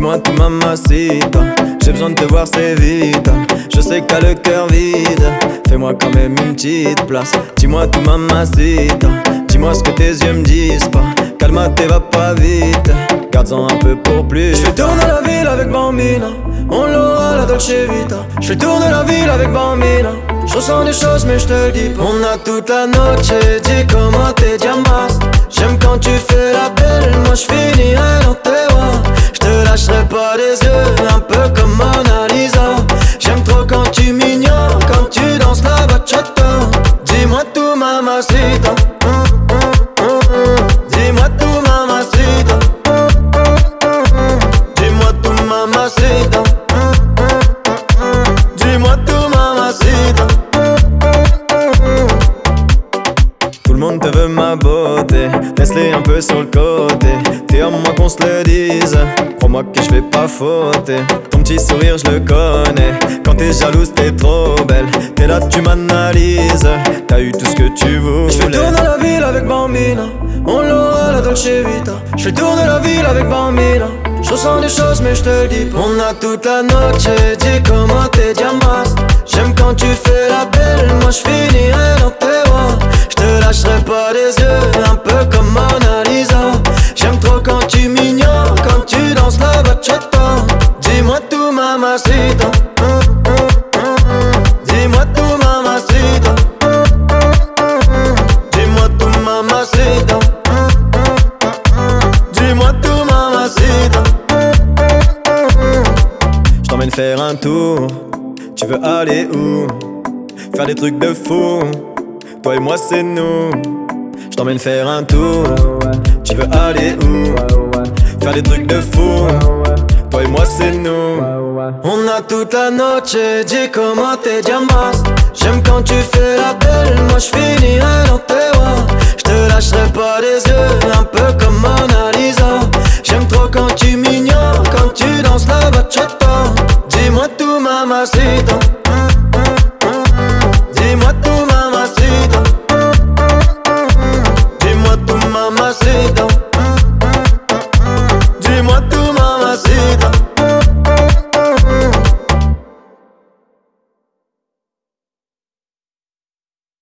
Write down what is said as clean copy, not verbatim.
Dis-moi tout mamacita, j'ai besoin de te voir c'est vite. Je sais que t'as le cœur vide, fais-moi quand même une petite place. Dis-moi tout mamacita, dis-moi ce que tes yeux me disent pas. Calme-toi, va pas vite, garde-en un peu pour plus. Je fais tourner la ville avec Bambina, on l'aura la Dolce Vita. Je fais tourner la ville avec Bambina, je ressens des choses mais je te le dis pas. On a toute la noche, dis comment t'es diamas. J'aime quand tu fais la belle, moi je finirai dans tes bras. Je te lâcherai pas les yeux, un peu comme Mona Lisa. J'aime trop quand tu m'ignores, quand tu danses la bachata. Dis-moi tout mamacita, dis-moi tout mamacita, dis-moi tout mamacita, dis-moi tout mamacita. Tout le monde te veut ma beauté, laisse-les un peu sur le côté. T'es à moi qu'on se le dise, crois-moi que je vais pas fauter. Ton petit sourire je le connais, quand t'es jalouse t'es trop belle. T'es là tu m'analyses, t'as eu tout ce que tu voulais. Je fais tourner la ville avec Bambina, on l'aura la Dolce Vita. Je fais tourner la ville avec Bambina, je ressens des choses mais je te le dis pas. On a toute la noche, dis comment t'es diamas. J'aime quand tu fais la belle, moi je finirai dans tes bras. Je te lâcherai pas les yeux, un peu comme Mona Lisa. J'aime trop quand tu m'ignores, quand tu danses la bachata. Dis-moi tout mamacita, dis-moi tout mamacita, dis-moi tout mamacita, dis-moi tout mamacita. J't'emmène faire un tour, tu veux aller où? Faire des trucs de fou, toi et moi c'est nous. J't'emmène faire un tour, tu veux aller où? Faire des trucs de fou, toi et moi c'est nous. On a toute la noche, dis comment t'es diamas. J'aime quand tu fais la belle, moi je finirai dans tes bras. Je te lâcherai pas